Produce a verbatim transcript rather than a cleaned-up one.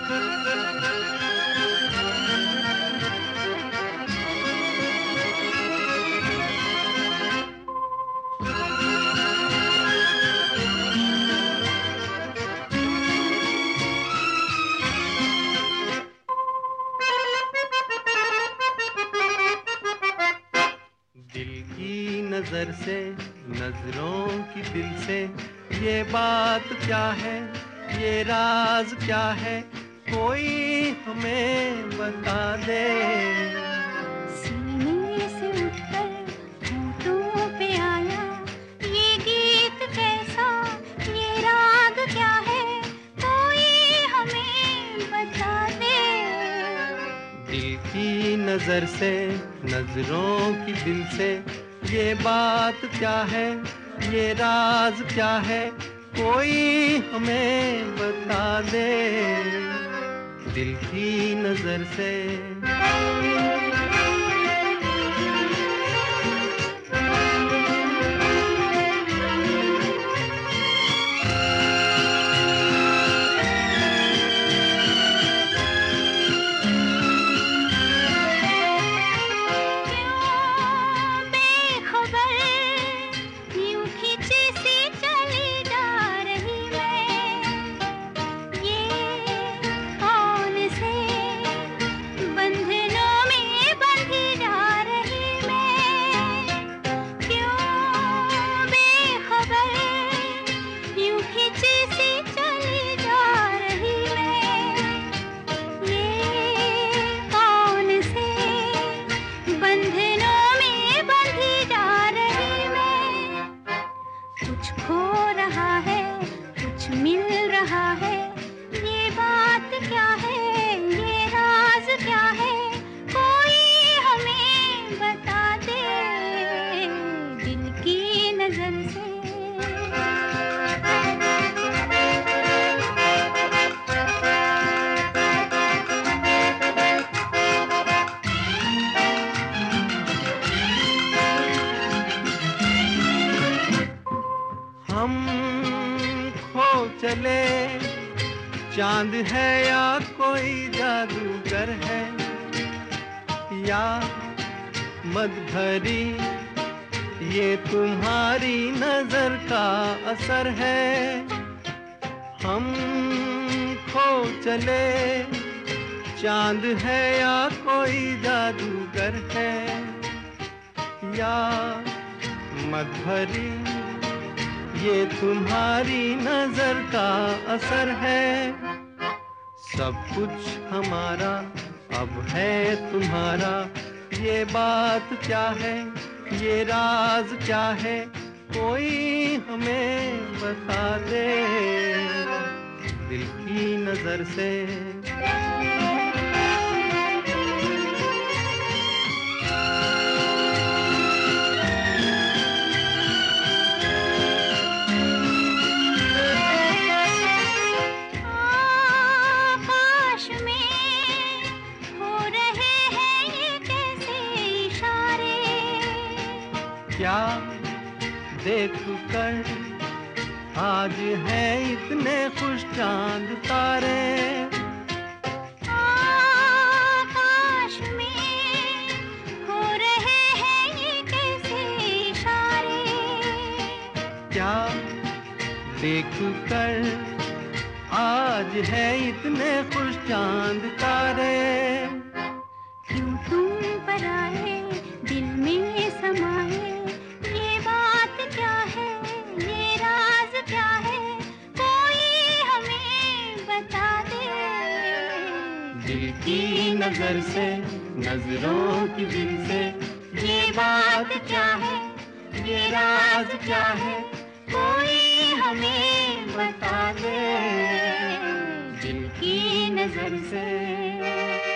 नजर से नजरों की दिल से ये बात क्या है, ये राज क्या है, कोई हमें बता दे। सीने से उठकर होठों पे आया ये गीत कैसा, ये राग क्या है, कोई हमें बता दे। दिल की नजर से नजरों की दिल से ये बात क्या है, ये राज क्या है, कोई हमें बता दे। दिल की नजर से हम खो चले, चांद है या कोई जादूगर है, या मद भरी ये तुम्हारी नजर का असर है। हम खो चले, चांद है या कोई जादूगर है, या मद भरी ये तुम्हारी नजर का असर है। सब कुछ हमारा अब है तुम्हारा, ये बात क्या है, ये राज क्या है, कोई हमें बता दे। दिल की नजर से क्या देख कर आज है इतने खुश चांद तारे, आकाश में हो रहे हैं ये कैसे इशारे। क्या देख कर आज है इतने खुश चांद तारे, क्यों तुम पर आए दिल में समाए, दिल की नजर से नजरों की दिल से ये बात क्या है, ये राज क्या है, कोई हमें बता दे। दिल की नजर से